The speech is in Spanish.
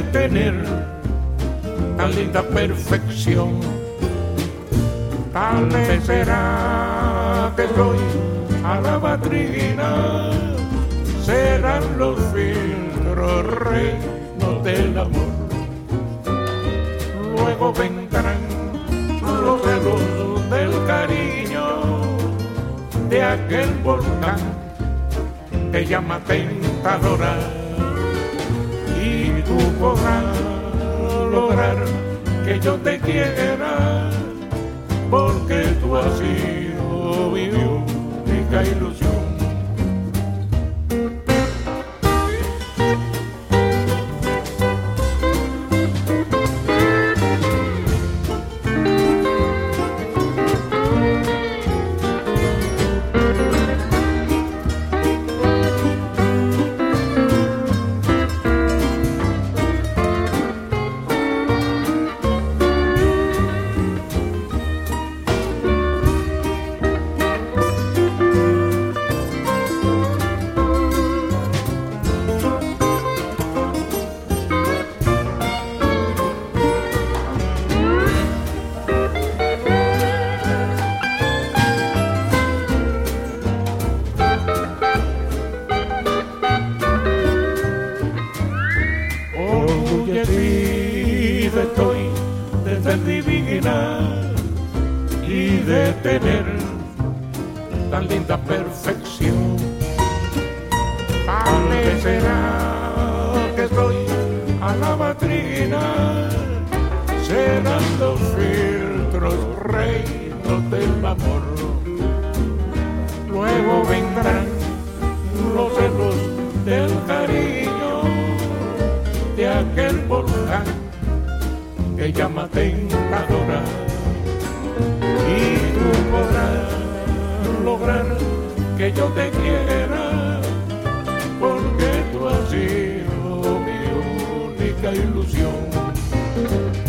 tener tan linda perfección. Tal vez será que soy a la batrina, serán los filtros reinos del amor. Luego vendrán los celos del cariño de aquel volcán que llama tentadora, y tú podrás lograr que yo te quiera, porque tú has sido mi única ilusión. Orgullecida estoy de ser divina y de tener tan linda perfección. Tal vez será que estoy a la batrina, serán los filtros reinos del amor. Luego vendrán los celos del cariño de aquel volcán que llama tentadora, y tú podrás lograr que yo te quiera, porque tú has sido mi única ilusión.